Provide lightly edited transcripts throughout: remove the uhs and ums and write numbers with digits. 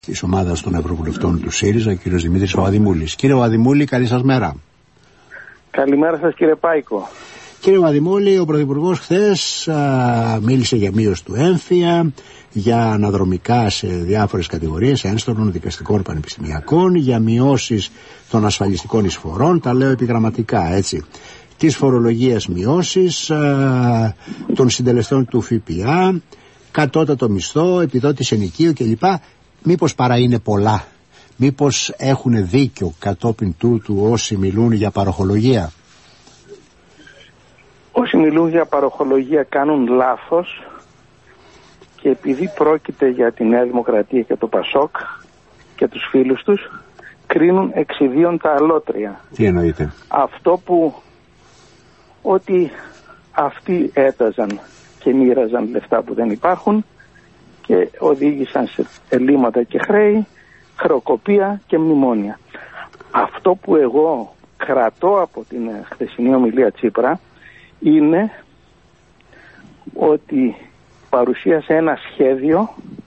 της ομάδας των Ευρωβουλευτών του ΣΥΡΙΖΑ, κύριος Δημήτρης Βαδημούλης. Κύριε Βαδημούλη, καλή σας μέρα. Καλημέρα σας, κύριε Πάικο. Κύριε Βαδημούλη, ο Πρωθυπουργός χθες μίλησε για μείωση του έμφυα, για αναδρομικά σε διάφορες κατηγορίες ένστολων, δικαστικών, πανεπιστημιακών, για μειώσεις των ασφαλιστικών εισφορών, τα λέω επιγραμματικά, έτσι, της φορολογίας μειώσεις, των συντελεστών του ΦΠΑ, κατώτατο μισθό, επιδότηση ενοικίου κλπ. Μήπως παρά είναι πολλά? Μήπως έχουν δίκιο κατόπιν τούτου όσοι μιλούν για παροχολογία? Όσοι μιλούν για παροχολογία κάνουν λάθος, και επειδή πρόκειται για τη Νέα Δημοκρατία και το ΠΑΣΟΚ και τους φίλους τους, κρίνουν εξιδίων τα αλότρια. Τι εννοείτε? Αυτό που ότι αυτοί έταζαν και μοίραζαν λεφτά που δεν υπάρχουν και οδήγησαν σε ελλείμματα και χρέη, χρεοκοπία και μνημόνια. Αυτό που εγώ κρατώ από την χθεσινή ομιλία Τσίπρα είναι ότι παρουσίασε ένα σχέδιο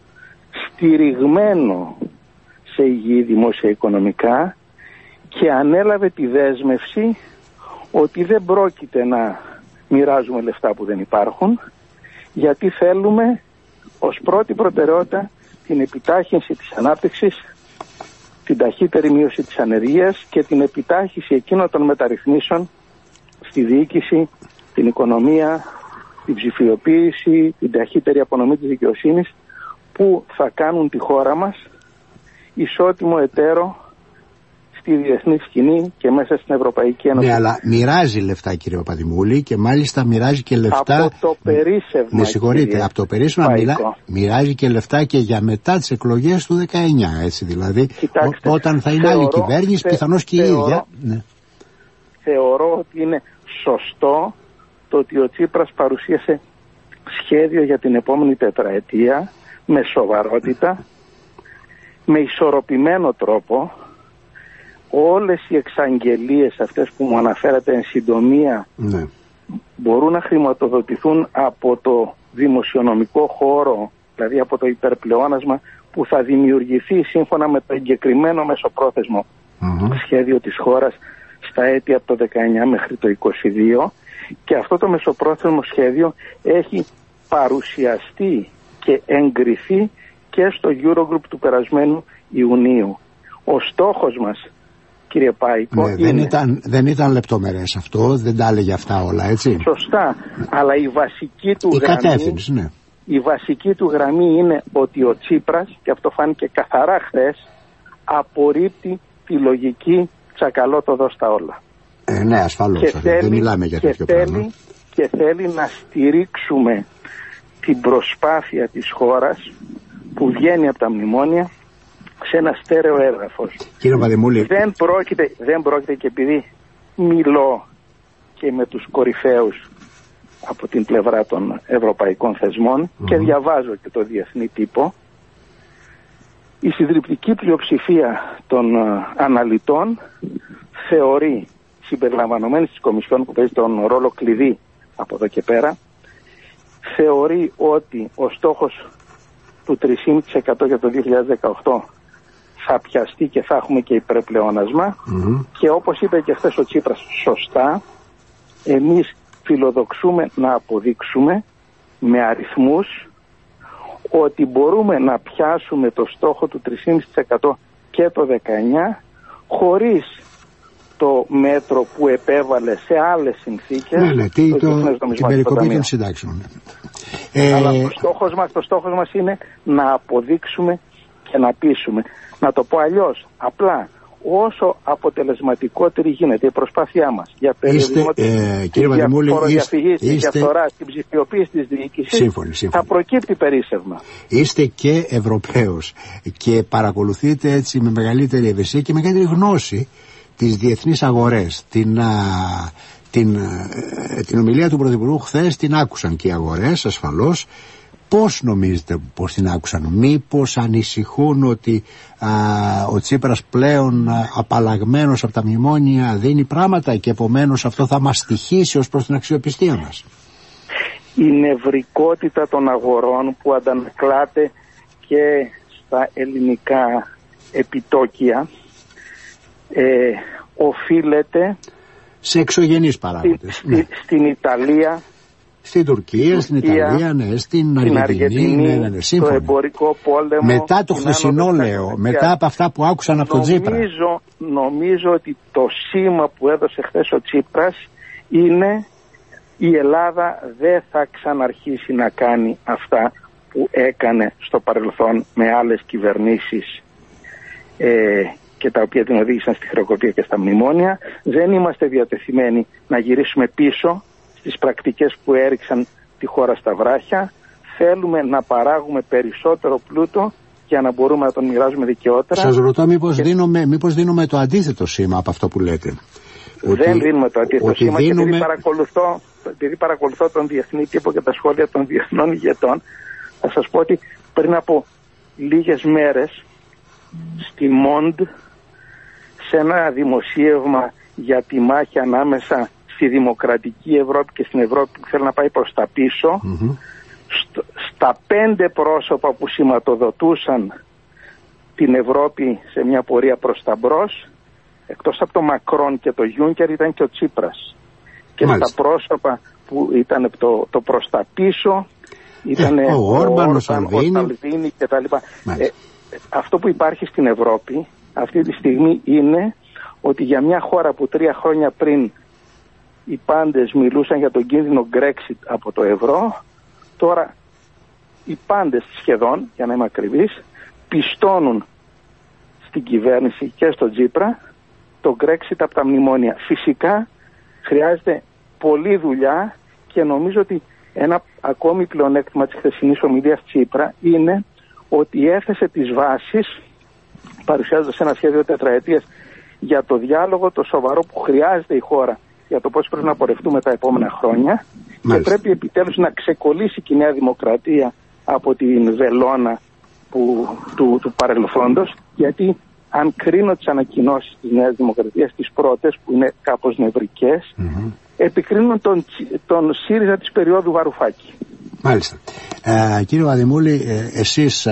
στηριγμένο σε υγιή δημόσια οικονομικά και ανέλαβε τη δέσμευση ότι δεν πρόκειται να μοιράζουμε λεφτά που δεν υπάρχουν, γιατί θέλουμε ως πρώτη προτεραιότητα την επιτάχυνση της ανάπτυξης, την ταχύτερη μείωση της ανεργίας και την επιτάχυνση εκείνων των μεταρρυθμίσεων στη διοίκηση, την οικονομία, την ψηφιοποίηση, την ταχύτερη απονομή της δικαιοσύνης, που θα κάνουν τη χώρα μας ισότιμο εταίρο στη διεθνή σκηνή και μέσα στην Ευρωπαϊκή Ένωση. Ναι, αλλά μοιράζει λεφτά, κύριε Παπαδημούλη, και μάλιστα μοιράζει και λεφτά. Από το περίσσευμα. Με συγχωρείτε, κύριε, από το περίσσευμα μοιράζει και λεφτά και για μετά τις εκλογές του 19, έτσι δηλαδή. Κοιτάξτε, όταν θα είναι άλλη κυβέρνηση, πιθανώς και η ίδια. Ναι. Θεωρώ ότι είναι σωστό το ότι ο Τσίπρας παρουσίασε σχέδιο για την επόμενη τετραετία με σοβαρότητα, με ισορροπημένο τρόπο. Όλες οι εξαγγελίες αυτές που μου αναφέρατε εν συντομία, ναι, μπορούν να χρηματοδοτηθούν από το δημοσιονομικό χώρο, δηλαδή από το υπερπλεόνασμα που θα δημιουργηθεί σύμφωνα με το εγκεκριμένο μεσοπρόθεσμο σχέδιο της χώρας στα έτη από το 19 μέχρι το 22, και αυτό το μεσοπρόθεσμο σχέδιο έχει παρουσιαστεί και εγκριθεί και στο Eurogroup του περασμένου Ιουνίου. Ο στόχος μας, κύριε Πάικο, ναι, δεν ήταν λεπτομερές αυτό, δεν τα έλεγε αυτά όλα, έτσι. Σωστά, αλλά η βασική του ναι, η βασική του γραμμή είναι ότι ο Τσίπρας, και αυτό φάνηκε καθαρά χθες, απορρίπτει τη λογική τσακαλώ το δώσ' τα όλα. Ναι, ασφαλώς, δεν μιλάμε για τέτοιο πράγμα. Και θέλει να στηρίξουμε την προσπάθεια της χώρας που βγαίνει από τα μνημόνια σε ένα στέρεο έδαφος. Κύριε Βαδημούλη, δεν πρόκειται, και επειδή μιλώ και με τους κορυφαίους από την πλευρά των ευρωπαϊκών θεσμών και διαβάζω και το διεθνή τύπο, η συντριπτική πλειοψηφία των αναλυτών θεωρεί, συμπεριλαμβανομένης της Κομισιόν που παίζει τον ρόλο κλειδί από εδώ και πέρα, θεωρεί ότι ο στόχος του 3,5% για το 2018 θα πιαστεί και θα έχουμε και υπερπλεόνασμα, και όπως είπε και χθες ο Τσίπρας σωστά, εμείς φιλοδοξούμε να αποδείξουμε με αριθμούς ότι μπορούμε να πιάσουμε το στόχο του 3,5% και το 19 χωρίς το μέτρο που επέβαλε σε άλλες συνθήκες. Ναι, την περικοπή των συντάξεων. Αλλά το στόχος μας είναι να αποδείξουμε και να πείσουμε. Να το πω αλλιώς, απλά, όσο αποτελεσματικότερη γίνεται η προσπάθειά μας για περιορισμό της φοροδιαφυγής, της διαφθοράς, την ψηφιοποίηση της διοίκησης, θα προκύπτει περίσσευμα. Είστε και Ευρωπαίος και παρακολουθείτε έτσι με μεγαλύτερη ευαισθησία και μεγαλύτερη γνώση τις διεθνείς αγορές. Την ομιλία του Πρωθυπουργού χθες την άκουσαν και οι αγορές, ασφαλώς. Πώς νομίζετε πως την άκουσαν? Μήπως ανησυχούν ότι ο Τσίπρας πλέον απαλλαγμένος από τα μνημόνια δίνει πράγματα και επομένως αυτό θα μας στοιχήσει ως προς την αξιοπιστία μας? Η νευρικότητα των αγορών που αντανακλάται και στα ελληνικά επιτόκια οφείλεται σε εξωγενείς παράγοντες. Στην Ιταλία, στην Τουρκία, στην Ιταλία, ναι, στην Αργεντινή, ναι, το εμπορικό πόλεμο. Μετά το χθεσινό, λέω, μετά από αυτά που άκουσαν από τον Τσίπρα. Νομίζω ότι το σήμα που έδωσε χθες ο Τσίπρας είναι η Ελλάδα δεν θα ξαναρχίσει να κάνει αυτά που έκανε στο παρελθόν με άλλες κυβερνήσεις και τα οποία την οδήγησαν στη χρεοκοπία και στα μνημόνια. Δεν είμαστε διατεθειμένοι να γυρίσουμε πίσω στις πρακτικές που έριξαν τη χώρα στα βράχια. Θέλουμε να παράγουμε περισσότερο πλούτο για να μπορούμε να τον μοιράζουμε δικαιότερα. Σας ρωτώ μήπως δίνουμε το αντίθετο σήμα από αυτό που λέτε. Δεν δίνουμε το αντίθετο σήμα και επειδή παρακολουθώ τον διεθνή τύπο και τα σχόλια των διεθνών ηγετών, θα σας πω ότι πριν από λίγες μέρες στη Μοντ, σε ένα δημοσίευμα για τη μάχη ανάμεσα στη δημοκρατική Ευρώπη και στην Ευρώπη που θέλει να πάει προς τα πίσω, στα 5 πρόσωπα που σηματοδοτούσαν την Ευρώπη σε μια πορεία προς τα μπρος, εκτός από τον Μακρόν και τον Γιούνκερ, ήταν και ο Τσίπρας. Και Μάλιστα. στα πρόσωπα που ήταν το προς τα πίσω ήταν ο Όρμπαν, ο Σαλβίνι κτλ. Αυτό που υπάρχει στην Ευρώπη αυτή τη στιγμή είναι ότι για μια χώρα που 3 χρόνια πριν οι πάντες μιλούσαν για τον κίνδυνο Brexit από το ευρώ, τώρα οι πάντες σχεδόν, για να είμαι ακριβής, πιστώνουν στην κυβέρνηση και στον Τσίπρα το Brexit από τα μνημόνια. Φυσικά χρειάζεται πολλή δουλειά και νομίζω ότι ένα ακόμη πλεονέκτημα της χθεσινής ομιλίας Τσίπρα είναι ότι έθεσε τις βάσεις, παρουσιάζοντας ένα σχέδιο τετραετίας για το διάλογο το σοβαρό που χρειάζεται η χώρα για το πώς πρέπει να πορευτούμε τα επόμενα χρόνια. Μάλιστα. Και πρέπει επιτέλους να ξεκολλήσει και η Νέα Δημοκρατία από την βελόνα του παρελθόντος, γιατί αν κρίνω τις ανακοινώσεις της Νέας Δημοκρατίας, τις πρώτες που είναι κάπως νευρικές, επικρίνουν τον ΣΥΡΙΖΑ της περίοδου Βαρουφάκη. Μάλιστα. Κύριε Βαδημούλη, εσείς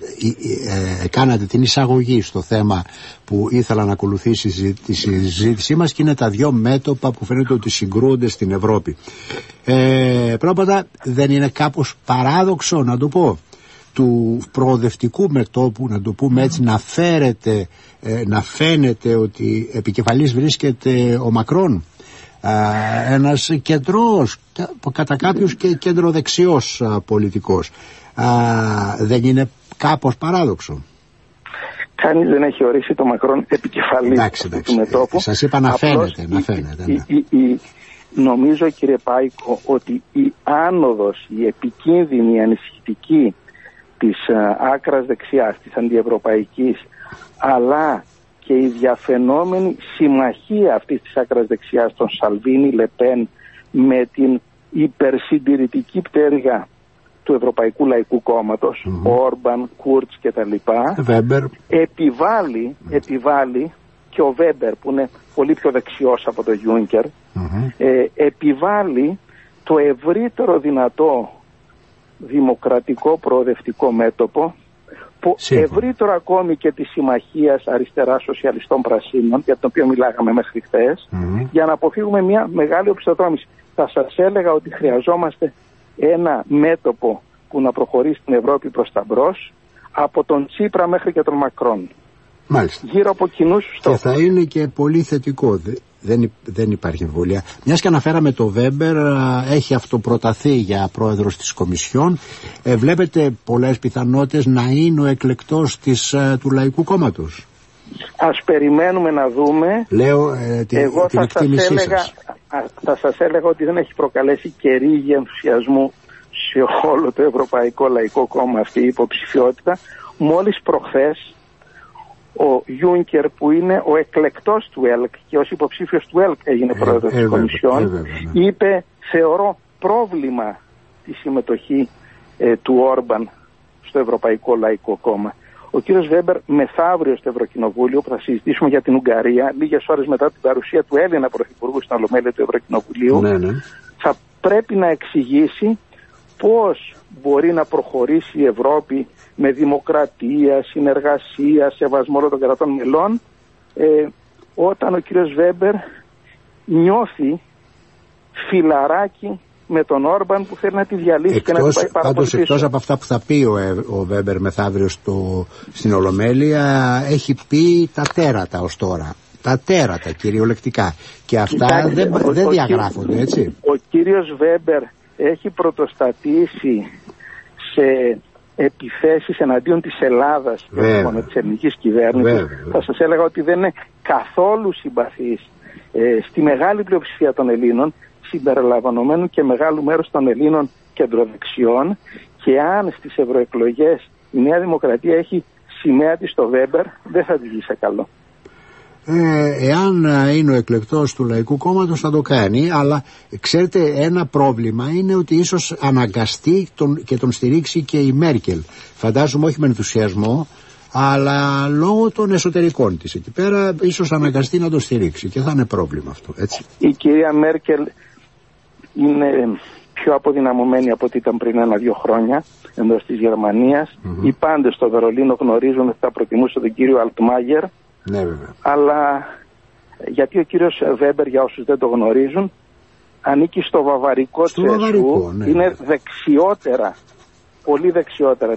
κάνατε την εισαγωγή στο θέμα που ήθελα να ακολουθήσει τη συζήτησή μας και είναι τα 2 μέτωπα που φαίνεται ότι συγκρούονται στην Ευρώπη. Πρώτα, δεν είναι κάπως παράδοξο, να το πω, του προοδευτικού μετώπου, να το πούμε έτσι, να φαίνεται ότι επικεφαλής βρίσκεται ο Μακρόν, ένας κεντρός, κατά κάποιους και κεντροδεξιός πολιτικός. Δεν είναι κάπως παράδοξο? Κανείς δεν έχει ορίσει το Μακρόν επικεφαλής του μετώπου. Σας είπα να φαίνεται. Ναι. Νομίζω, κύριε Πάικο, ότι η άνοδος, η επικίνδυνη, η ανησυχητική της άκρας δεξιάς, της αντιευρωπαϊκής, αλλά και η διαφαινόμενη συμμαχία αυτής της άκρας δεξιάς των Σαλβίνι, Λεπέν με την υπερσυντηρητική πτέρυγα του Ευρωπαϊκού Λαϊκού Κόμματος, Όρμπαν, Κούρτς κτλ. Επιβάλλει και ο Βέμπερ που είναι πολύ πιο δεξιός από τον Γιούνκερ, επιβάλλει το ευρύτερο δυνατό δημοκρατικό προοδευτικό μέτωπο, που ευρύτερο ακόμη και της συμμαχίας αριστερά σοσιαλιστών πρασίνων, για τον οποίο μιλάγαμε μέχρι χθες, για να αποφύγουμε μια μεγάλη οπισθοδρόμηση. Θα σας έλεγα ότι χρειαζόμαστε ένα μέτωπο που να προχωρήσει την Ευρώπη προς τα μπρος, από τον Τσίπρα μέχρι και τον Μακρόν. Μάλιστα. Γύρω από κοινούς στόχους. Και θα είναι και πολύ θετικό. Δεν υπάρχει εμβολία. Μιας και αναφέραμε το Βέμπερ, έχει αυτοπροταθεί για πρόεδρος της Κομισιόν. Βλέπετε πολλές πιθανότητες να είναι ο εκλεκτός του Λαϊκού Κόμματος? Ας περιμένουμε να δούμε. Λέω την εκτίμησή σας. Θα σας έλεγα ότι δεν έχει προκαλέσει και ρίγη ενθουσιασμού σε όλο το Ευρωπαϊκό Λαϊκό Κόμμα αυτή η υποψηφιότητα. Μόλις προχθές ο Γιούνκερ, που είναι ο εκλεκτός του ΕΛΚ και ως υποψήφιος του ΕΛΚ έγινε πρόεδρος της Κομισιόν, είπε θεωρώ πρόβλημα τη συμμετοχή του Όρμπαν στο Ευρωπαϊκό Λαϊκό Κόμμα. Ο κύριος Βέμπερ μεθαύριο στο Ευρωκοινοβούλιο, που θα συζητήσουμε για την Ουγγαρία, λίγες ώρες μετά την παρουσία του Έλληνα Πρωθυπουργού στην Ολομέλεια του Ευρωκοινοβουλίου, θα πρέπει να εξηγήσει πώς μπορεί να προχωρήσει η Ευρώπη με δημοκρατία, συνεργασία, σεβασμό όλων των κρατών μελών, όταν ο κύριος Βέμπερ νιώθει φιλαράκι με τον Όρμπαν που θέλει να τη διαλύσει και να την πάει πάρα πολύ πίσω. Εκτός από αυτά που θα πει ο Βέμπερ μεθαύριο στην Ολομέλεια, έχει πει τα τέρατα ως τώρα. Τα τέρατα κυριολεκτικά. Και αυτά δεν διαγράφονται, έτσι. Ο κύριος Βέμπερ έχει πρωτοστατήσει σε επιθέσεις εναντίον της Ελλάδας και μόνο της ελληνικής κυβέρνησης. Θα σας έλεγα ότι δεν είναι καθόλου συμπαθής στη μεγάλη πλειοψηφία των Ελλήνων, συμπεριλαμβανομένου και μεγάλου μέρους των Ελλήνων κεντροδεξιών, και αν στις ευρωεκλογές η Νέα Δημοκρατία έχει σημαία της στο Βέμπερ, δεν θα τη βγει σε καλό. Εάν είναι ο εκλεκτός του Λαϊκού Κόμματος θα το κάνει, αλλά ξέρετε, ένα πρόβλημα είναι ότι ίσως αναγκαστεί και τον στηρίξει και η Μέρκελ. Φαντάζομαι όχι με ενθουσιασμό, αλλά λόγω των εσωτερικών της εκεί πέρα ίσως αναγκαστεί να τον στηρίξει και θα είναι πρόβλημα αυτό, έτσι. Η κυρία Μέρκελ είναι πιο αποδυναμωμένη από ό,τι ήταν πριν 1-2 χρόνια εντός της Γερμανίας. Οι πάντες στο Βερολίνο γνωρίζουν ότι θα προτιμούσε τον κύριο Αλτμάγερ. Ναι, βέβαια. Αλλά γιατί ο κύριος Βέμπερ, για όσους δεν το γνωρίζουν, ανήκει στο βαβαρικό τσέσου, ναι. Είναι δεξιότερα, πολύ δεξιότερα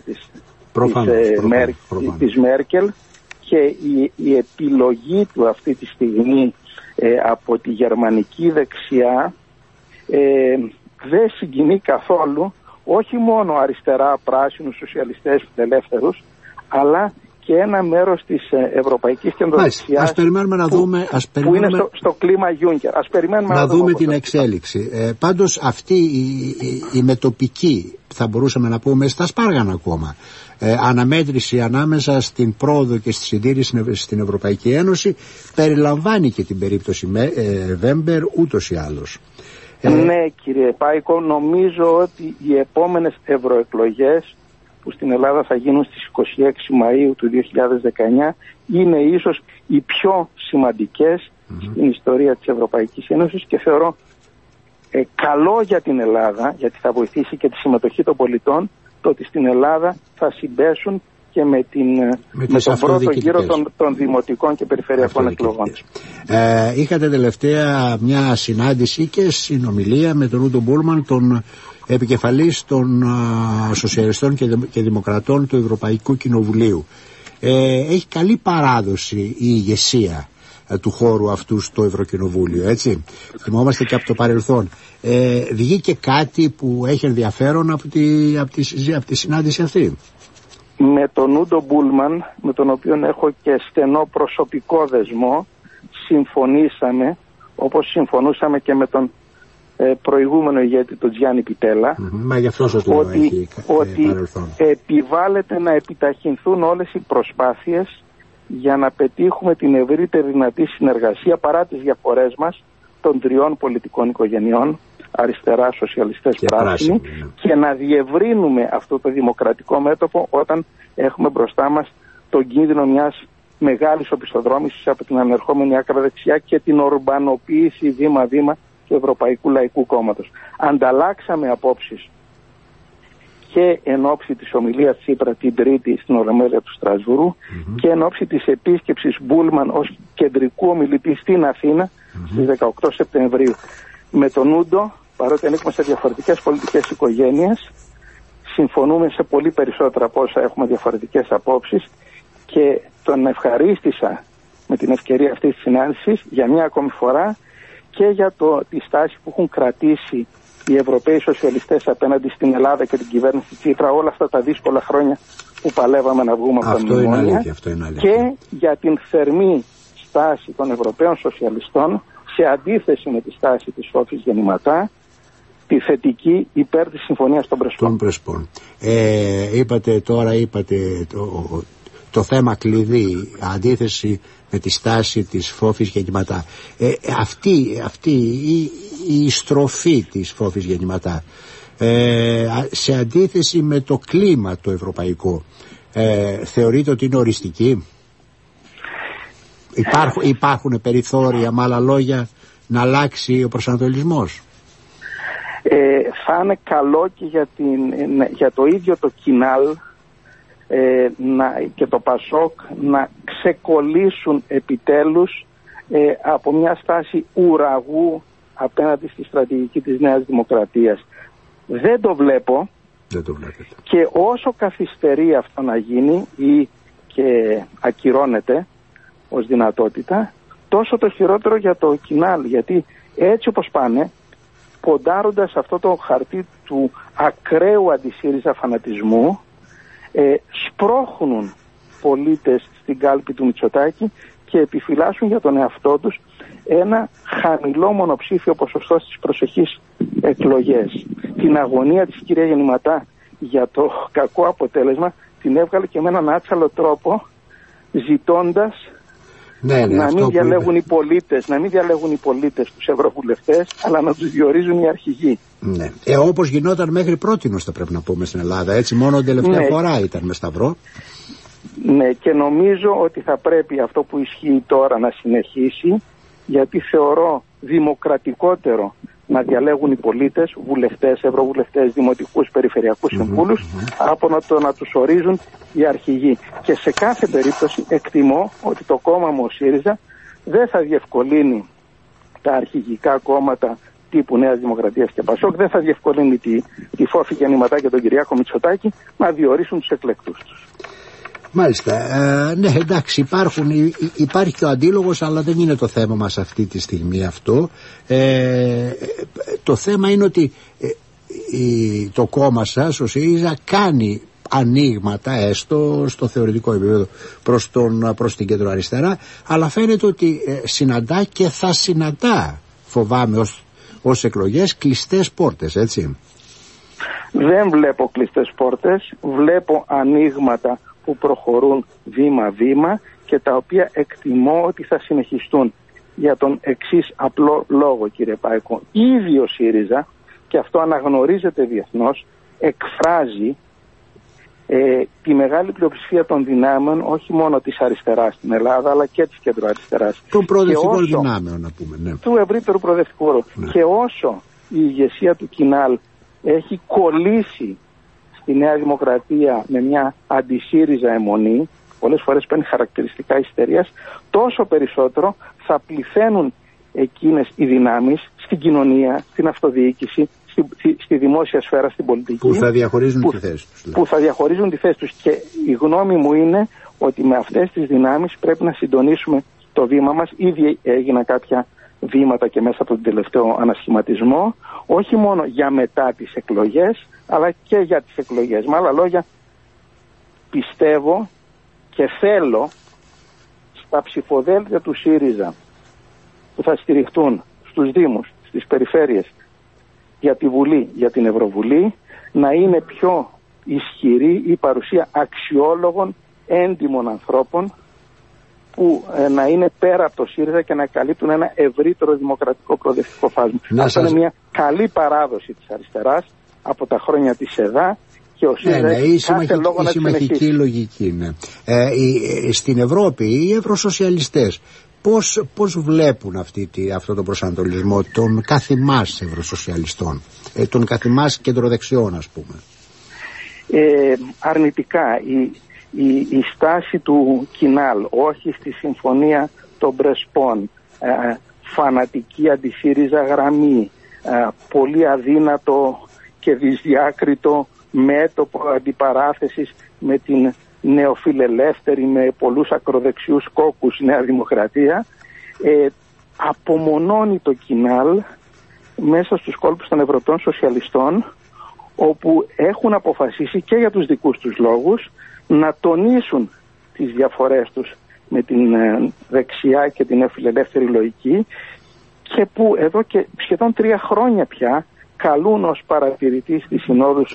της Μέρκελ, και η επιλογή του αυτή τη στιγμή από τη γερμανική δεξιά δεν συγκινεί καθόλου, όχι μόνο αριστερά, πράσινους, σοσιαλιστές, φιλελεύθερους, αλλά και ένα μέρος της ευρωπαϊκής κεντροδεξιάς. Ας περιμένουμε να δούμε. Που είναι στο κλίμα Juncker. Ας περιμένουμε να δούμε την εξέλιξη. Πάντως αυτή η μετοπική, θα μπορούσαμε να πούμε, στα σπάργανα ακόμα, αναμέτρηση ανάμεσα στην πρόοδο και στη συντήρηση στην Ευρωπαϊκή Ένωση περιλαμβάνει και την περίπτωση Βέμπερ ούτως ή άλλως. Ναι, κύριε Πάικο, νομίζω ότι οι επόμενες ευρωεκλογές που στην Ελλάδα θα γίνουν στις 26 Μαΐου του 2019 είναι ίσως οι πιο σημαντικές στην ιστορία της Ευρωπαϊκής Ένωσης, και θεωρώ καλό για την Ελλάδα, γιατί θα βοηθήσει και τη συμμετοχή των πολιτών, το ότι στην Ελλάδα θα συμπέσουν και με τον πρώτο γύρο των δημοτικών και περιφερειακών εκλογών. Είχατε τελευταία μια συνάντηση και συνομιλία με τον Ούντο Μπούλμαν, τον επικεφαλής των Σοσιαλιστών και Δημοκρατών του Ευρωπαϊκού Κοινοβουλίου. Έχει καλή παράδοση η ηγεσία του χώρου αυτού στο Ευρωκοινοβούλιο, έτσι. Θυμόμαστε και από το παρελθόν. Βγήκε κάτι που έχει ενδιαφέρον από τη συνάντηση αυτή? Με τον Ούντο Μπούλμαν, με τον οποίο έχω και στενό προσωπικό δεσμό, συμφωνήσαμε, όπως συμφωνούσαμε και με τον προηγούμενο ηγέτη, τον Τζιάννη Πιτέλα, ότι επιβάλλεται να επιταχυνθούν όλες οι προσπάθειες για να πετύχουμε την ευρύτερη δυνατή συνεργασία παρά τις διαφορές μας των τριών πολιτικών οικογενειών, αριστερά, σοσιαλιστές, πράσινοι, και να διευρύνουμε αυτό το δημοκρατικό μέτωπο όταν έχουμε μπροστά μας τον κίνδυνο μιας μεγάλης οπισθοδρόμησης από την ανερχόμενη άκρα δεξιά και την ορμπανοποίηση βήμα-βήμα του Ευρωπαϊκού Λαϊκού Κόμματος. Ανταλλάξαμε απόψεις και εν ώψη της ομιλίας Τσίπρα την Τρίτη στην Ολομέλεια του Στρασβούρου και εν ώψη της επίσκεψης Μπούλμαν ως κεντρικού ομιλητή στην Αθήνα στις 18 Σεπτεμβρίου. Με τον Ούντο, παρότι ανήκουμε σε διαφορετικές πολιτικές οικογένειες, συμφωνούμε σε πολύ περισσότερα από όσα έχουμε διαφορετικές απόψεις, και τον ευχαρίστησα με την ευκαιρία αυτής της συνάντησης για μια ακόμη φορά και για τη στάση που έχουν κρατήσει οι Ευρωπαίοι σοσιαλιστές απέναντι στην Ελλάδα και την κυβέρνηση Τσίπρα όλα αυτά τα δύσκολα χρόνια που παλεύαμε να βγούμε από τα μνημόνια, και για την θερμή στάση των Ευρωπαίων σοσιαλιστών σε αντίθεση με τη στάση της Φόφης Γεννηματά, τη θετική υπέρ της Συμφωνίας των Πρεσπών. Είπατε το θέμα κλειδί, αντίθεση με τη στάση της Φόφης Γεννηματά. Αυτή η στροφή της Φόφης Γεννηματά σε αντίθεση με το κλίμα το ευρωπαϊκό, θεωρείτε ότι είναι οριστική? Υπάρχουν περιθώρια, με άλλα λόγια, να αλλάξει ο προσανατολισμός? θα είναι καλό και για το ίδιο το Κινάλ και το Πασόκ να ξεκολλήσουν επιτέλους από μια στάση ουραγού απέναντι στη στρατηγική της Νέας Δημοκρατίας. Δεν το βλέπω. Δεν το βλέπετε. Και όσο καθυστερεί αυτό να γίνει ή και ακυρώνεται ως δυνατότητα, τόσο το χειρότερο για το Κινάλ, γιατί έτσι όπως πάνε, ποντάροντας αυτό το χαρτί του ακραίου αντισύριζα φανατισμού, σπρώχνουν πολίτες στην κάλπη του Μητσοτάκη και επιφυλάσσουν για τον εαυτό τους ένα χαμηλό μονοψήφιο ποσοστό στις προσεχείς εκλογές. Την αγωνία της κυρία Γεννηματά για το κακό αποτέλεσμα την έβγαλε και με έναν άτσαλο τρόπο, ζητώντας να μην διαλέγουν οι πολίτες τους ευρωβουλευτές, αλλά να τους διορίζουν οι αρχηγοί. Ναι. Όπως γινόταν μέχρι πρότινος, θα πρέπει να πούμε, στην Ελλάδα, έτσι, μόνο τελευταία φορά ήταν με σταυρό. Ναι, και νομίζω ότι θα πρέπει αυτό που ισχύει τώρα να συνεχίσει, γιατί θεωρώ δημοκρατικότερο να διαλέγουν οι πολίτες, βουλευτές, ευρωβουλευτές, δημοτικούς, περιφερειακούς συμβούλους, από να τους ορίζουν οι αρχηγοί. Και σε κάθε περίπτωση εκτιμώ ότι το κόμμα μου, ο ΣΥΡΙΖΑ, δεν θα διευκολύνει τα αρχηγικά κόμματα τύπου Νέας Δημοκρατίας και Πασόκ, δεν θα διευκολύνει τη Φόφη Γεννηματά και τον Κυριάκο Μητσοτάκη να διορίσουν τους εκλεκτούς τους. Μάλιστα, ναι, εντάξει, υπάρχει και ο αντίλογος, αλλά δεν είναι το θέμα μας αυτή τη στιγμή αυτό. Το θέμα είναι ότι το κόμμα σας, ο ΣΥΡΙΖΑ, κάνει ανοίγματα, έστω στο θεωρητικό επίπεδο, προς την κεντροαριστερά, αλλά φαίνεται ότι συναντά και θα συναντά, φοβάμαι, ως εκλογές, κλειστές πόρτες, έτσι. Δεν βλέπω κλειστές πόρτες, βλέπω ανοίγματα που προχωρούν βήμα-βήμα και τα οποία εκτιμώ ότι θα συνεχιστούν. Για τον εξής απλό λόγο, κύριε Πάικο, ήδη ο ΣΥΡΙΖΑ, και αυτό αναγνωρίζεται διεθνώς, εκφράζει τη μεγάλη πλειοψηφία των δυνάμεων, όχι μόνο της αριστεράς στην Ελλάδα, αλλά και της κεντροαριστεράς. Των προοδευτικών δυνάμεων, να πούμε, ναι. Του ευρύτερου προοδευτικού ρόλου. Ναι. Και όσο η ηγεσία του Κινάλ έχει κολλήσει στη Νέα Δημοκρατία με μια αντισύριζα αιμονή, πολλές φορές παίρνει χαρακτηριστικά ιστερίας, τόσο περισσότερο θα πληθαίνουν εκείνες οι δυνάμεις στην κοινωνία, στην αυτοδιοίκηση, στη δημόσια σφαίρα, στην πολιτική, που θα διαχωρίζουν τη θέση τους. Που θα διαχωρίζουν τη θέση τους. Και η γνώμη μου είναι ότι με αυτές τις δυνάμεις πρέπει να συντονίσουμε το βήμα μας. Ήδη έγιναν κάποια βήματα και μέσα από τον τελευταίο ανασχηματισμό, όχι μόνο για μετά τις εκλογές, αλλά και για τις εκλογές. Με άλλα λόγια, πιστεύω και θέλω στα ψηφοδέλτια του ΣΥΡΙΖΑ που θα στηριχτούν στους Δήμους, στις περιφέρειες, για τη Βουλή, για την Ευρωβουλή, να είναι πιο ισχυρή η παρουσία αξιόλογων, έντιμων ανθρώπων που να είναι πέρα από το ΣΥΡΙΖΑ και να καλύπτουν ένα ευρύτερο δημοκρατικό προοδευτικό φάσμα. Αυτό είναι μια καλή παράδοση της αριστεράς από τα χρόνια της ΕΔΑ, και ο ΣΥΡΙΖΑ έχει κάθε λόγο να συμμαχική λογική. Ναι. Στην Ευρώπη οι ευρωσοσιαλιστές πώς βλέπουν αυτό τον προσανατολισμό των καθημάς ευρωσοσιαλιστών, των καθημάς κεντροδεξιών, ας πούμε? Αρνητικά. Η στάση του Κινάλ, όχι στη συμφωνία των Πρεσπών, φανατική αντισύριζα γραμμή, πολύ αδύνατο και δυσδιάκριτο μέτωπο αντιπαράθεσης με την νεοφιλελεύθερη, με πολλούς ακροδεξιούς κόκκους Νέα Δημοκρατία, απομονώνει το Κινάλ μέσα στους κόλπους των Ευρωπαίων Σοσιαλιστών, όπου έχουν αποφασίσει και για τους δικούς τους λόγους να τονίσουν τις διαφορές τους με την δεξιά και την νεοφιλελεύθερη λογική, και που εδώ και σχεδόν 3 χρόνια πια καλούν ως παρατηρητή στις συνόδους